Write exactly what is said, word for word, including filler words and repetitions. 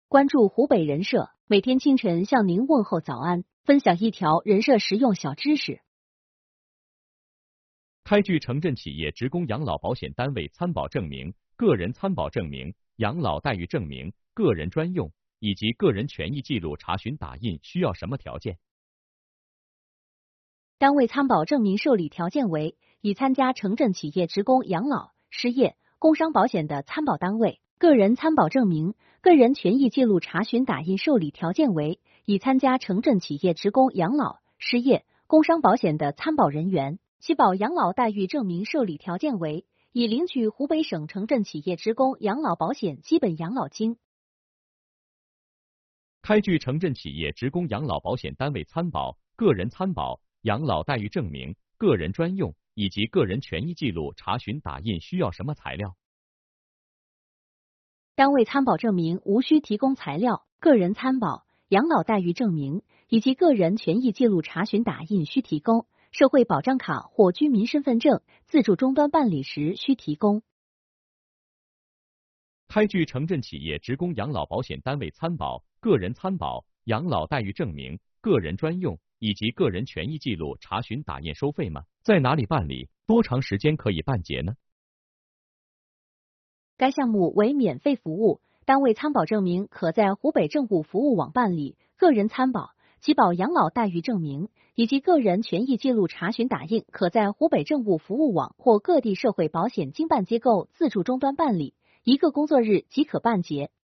关注湖北人社，每天清晨向您问候早安，分享一条人社实用小知识。 开具城镇企业职工养老保险单位参保证明、个人参保证明、养老待遇证明、个人专用以及个人权益记录查询打印需要什么条件？ 单位参保证明受理条件为：已参加城镇企业职工养老、失业、工伤保险的参保单位。个人参保证明、个人权益记录查询打印受理条件为：已参加城镇企业职工养老、失业、工伤保险的参保人员。其保养老待遇证明受理条件为：已领取湖北省城镇企业职工养老保险基本养老金。 开具城镇企业职工养老保险单位参保、个人参保、养老待遇证明、个人专用以及个人权益记录查询打印需要什么材料？ 单位参保证明无需提供材料，个人参保、养老待遇证明以及个人权益记录查询打印需提供，社会保障卡或居民身份证自助终端办理时需提供。 开具城镇企业职工养老保险单位参保、个人参保、养老待遇证明、个人专用以及个人权益记录查询打印收费吗？在哪里办理？多长时间可以办结呢？ 该项目为免费服务，单位参保证明可在湖北政务服务网办理，个人参保、及保养老待遇证明以及个人权益记录查询打印可在湖北政务服务网或各地社会保险经办机构自助终端办理，一个工作日即可办结。